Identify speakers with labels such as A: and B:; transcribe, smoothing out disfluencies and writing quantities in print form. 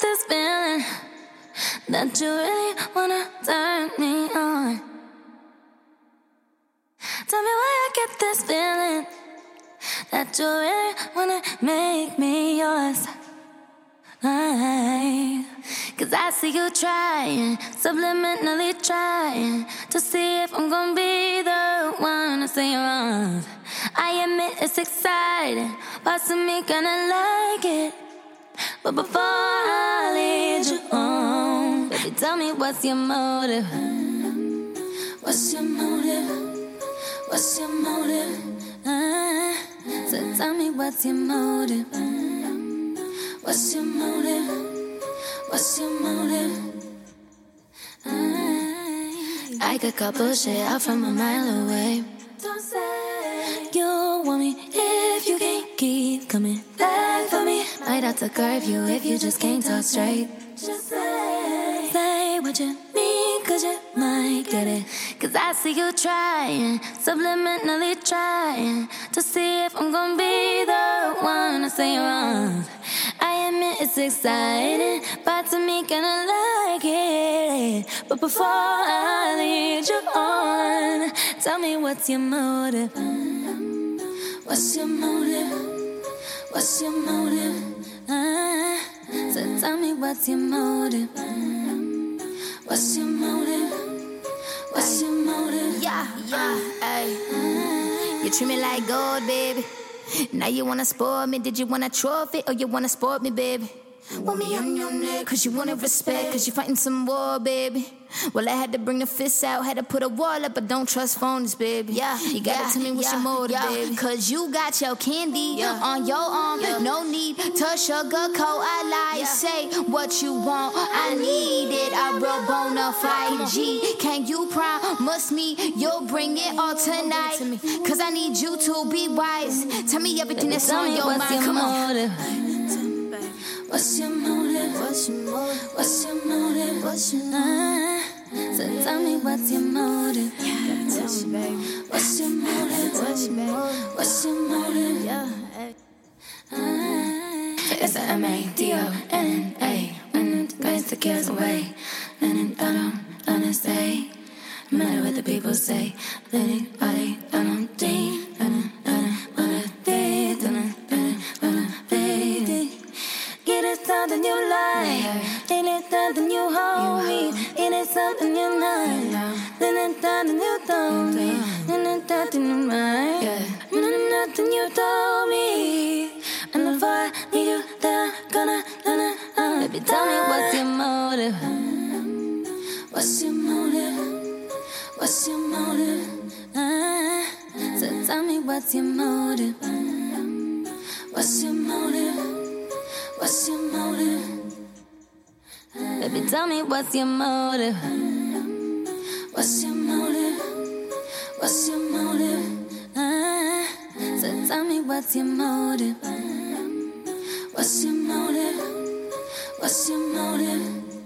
A: this feeling that you really wanna turn me on? Tell me why I get this feeling that you really wanna make me yours. Cause I see you trying, subliminally trying to see if I'm gonna be the one to say you're wrong. I admit it's exciting, parts of me gonna like it, but before I lead you on, baby, tell me what's your motive? What's your motive? What's your motive? So tell me what's your motive? What's your motive? What's your motive? I could cut bullshit out from a mile away. Don't say you want me if you can't keep coming back for me. Might have to curve you if you just can't talk straight. Just say what you mean, cause you might get it. Cause I see you trying, subliminally trying to see if I'm gonna be the one to say you're wrong. I admit it's exciting, parts of me gonna like it, but before I lead you on, tell me what's your motive? What's your motive? What's your motive? So tell me what's your motive? What's your motive? What's your motive?
B: Yeah, ayy. You treat me like gold, baby. Now you wanna spoil me, did you want a trophy or you wanna sport me, baby? Want me on your neck, cause you wanna respect, cause you fighting some war, baby. Well, I had to bring the fists out, had to put a wall up, but don't trust phonies, baby. Yeah, you gotta tell me what's your motive, baby. Cause you got your candy on your arm, no need to sugarcoat. I lie, say what you want, I need it. I real bona fide G. Can you promise me you'll bring it all tonight? Cause I need you to be wise. Tell me everything that's on your mind. Come on.
A: What's your motive? What's your motive? What's your motive? What's your so tell me what's your motive?
B: Yeah, tell me, baby.
A: What's your motive? What's your motive? What's your motive?
B: Yeah.
A: It's a M-A-D-O-N-A. When it goes the cares away, then it don't stay. No matter what the people say, let it body don't deep. Get it something you like, ain't it something you hold me, ain't it something you know, then it's something you told me, then it's something you mind, nothing you told me, and before I need you there, gonna, baby, tell me what's your motive, what's your motive, what's your motive, so tell me what's your motive, what's your motive. What's your motive? Baby, tell me what's your motive? What's your motive? What's your motive? So tell me what's your motive? What's your motive? What's your motive?